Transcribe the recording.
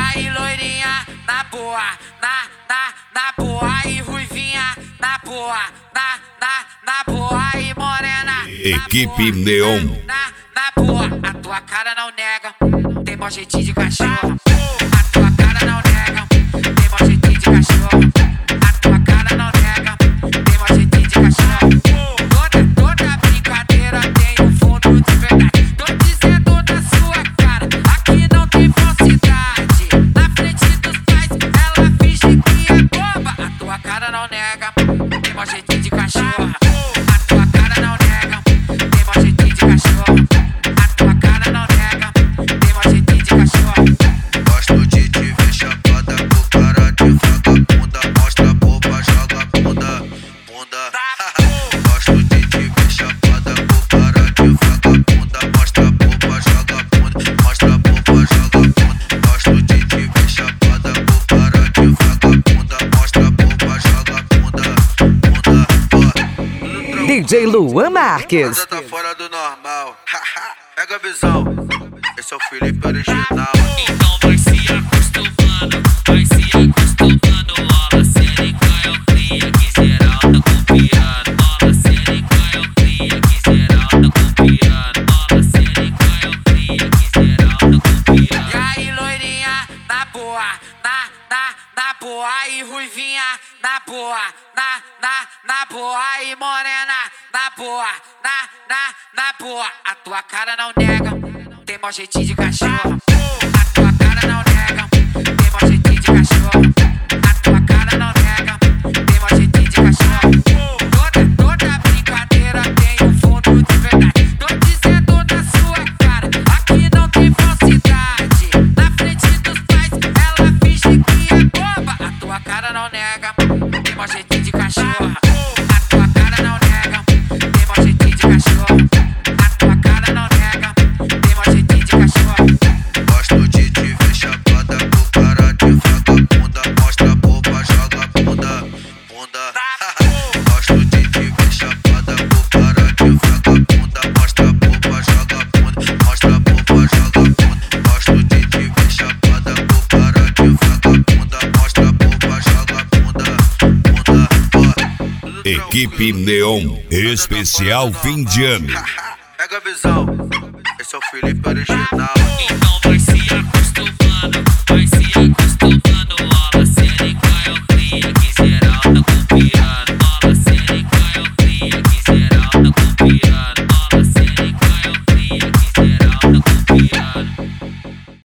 aí, loirinha, na boa, na boa. E ruivinha, na boa, na boa. E morena, Equipe Neon. Na boa. A tua cara não nega, tem mó jeitinho de cachorro. A tua cara não nega, tem mó jeitinho de cachorro. A tua cara não nega, tem mó jeitinho de cachorro. Toda brincadeira tem um fundo de verdade. Tô dizendo na sua cara, aqui não tem falsidade. Na frente dos pais, ela finge que é boba. A tua cara não nega, tem mó jeitinho de cachorro. A tua cara não nega, tem mó jeitinho de cachorro. A tua cara não nega, tem mó jeitinho de cachorro. Gosto de te ver chapada com cara de vagabunda. Mostra a boba, joga bunda. Gosto de te ver chapada com cara de vagabunda. Mostra a boba, joga bunda. Mostra a boba, joga bunda. Gosto de te ver chapada com cara de vagabunda. Mostra a boba, joga bunda. DJ Luan Marques. Nada tá fora do normal. Pega a visão. Esse é o Felipe original. Então vai se acostumando, vai se acostumando. Bola cênica eu cria que geral tá copiando. Bola cênica eu cria que geral tá copiando. Bola cênica eu cria que geral tá copiando. E aí, loirinha, na boa, na boa. E ruivinha, na boa, na boa. E morena, na boa, na boa. A tua cara não nega, tem mó jeitinho de cachorro. A tua cara não nega, tem mó jeitinho de cachorro. A tua cara não nega, tem mó jeitinho de cachorro. Toda brincadeira tem um fundo de verdade. Tô dizendo na sua cara, aqui não tem falsidade. Na frente dos pais, ela finge que é boba. A tua cara não nega, tem mó jeitinho de cachorro. A tua cara não nega, tem mó jeitinho de cachorro. A tua cara não nega, tem mó jeitinho de cachorro. Gosto de te ver chapada com cara de vagabunda. Mostra a boba, joga bunda. Gosto de te ver chapada com cara de vagabunda. Mostra a boba, joga bunda. Mostra a boba, joga bunda. Gosto de te ver chapada com cara de vagabunda. Mostra a boba, joga bunda. Equipe Neon. Especial fim de ano. Pega a visão. Esse é o Felipe original.